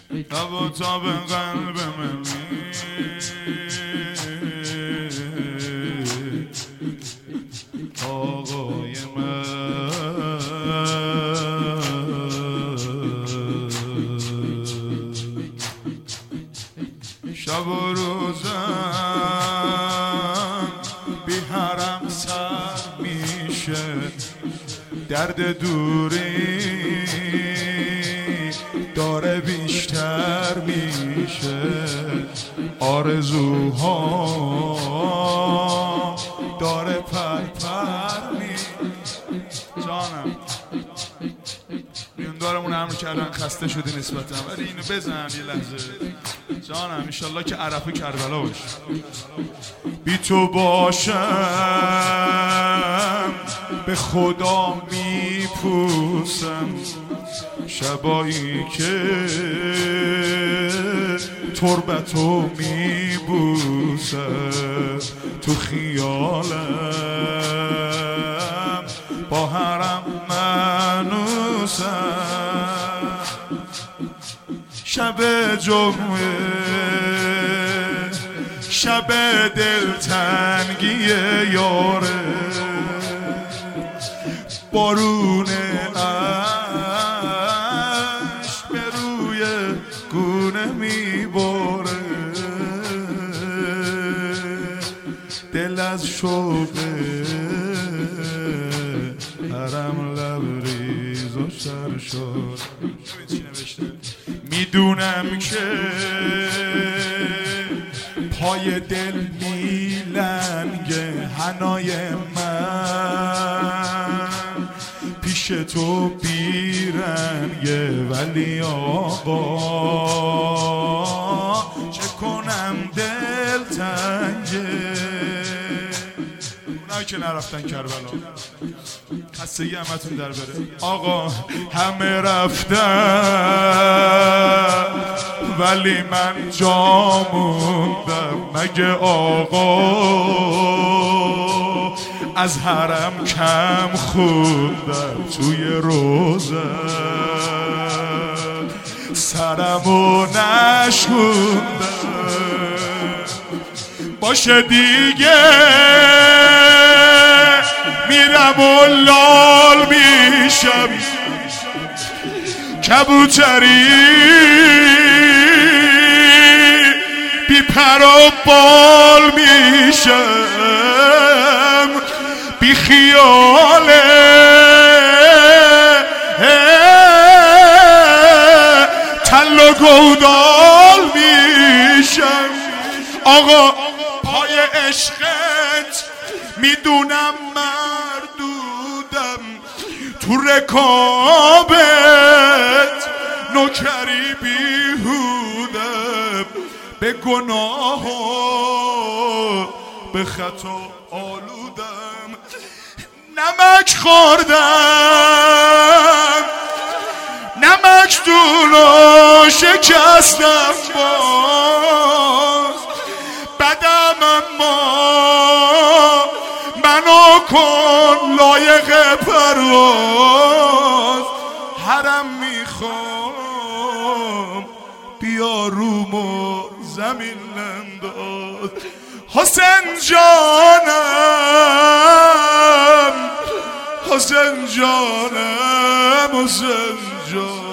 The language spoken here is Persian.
تب تا به قلب من آقای من شب و روزم بی حرم سر میشه درد دوری داره بیشتر میشه آرزوها داره پر میشه جانم میوندارمون امر کردن خسته شدی نسبتا ولی اینو بزن یه لحظه جانم انشالله که عرفه کربلا باشه بی تو باشم به خدا میپوسم شبایی که تربتو میبوسم تو خیالم با حرم منوسم شب جمعه شب دلتنگی یاره بارون عشق به روی گونه میباره دل از شوق حرم لبریز و سرشار میدونم که پای دل میلنگه حنای من پیش تو بیرنگه ولی آقا چه کنم دل تنگه اونایی که نرفتن کربلا خستگی همتون در بره آقا همه رفتن ولی من جا موندم مگه آقا از حرم کم خوندم توی روزه سرمو نشوندم باشه دیگه میرم و لال میشم کبوتری بی پر و بال میشم بی خیاله تل و گودال میشم آقا پای عشقت میدونم مردودم تو رکابت نوکری بیهودم به گناه و به خطا آلودم نمک خوردم نمک دونو شکستم باز بدم اما منو کن لایق پرواز حرم میخوام بیا رومو زمین انداز حسین جانم حسین جانم حسین جانم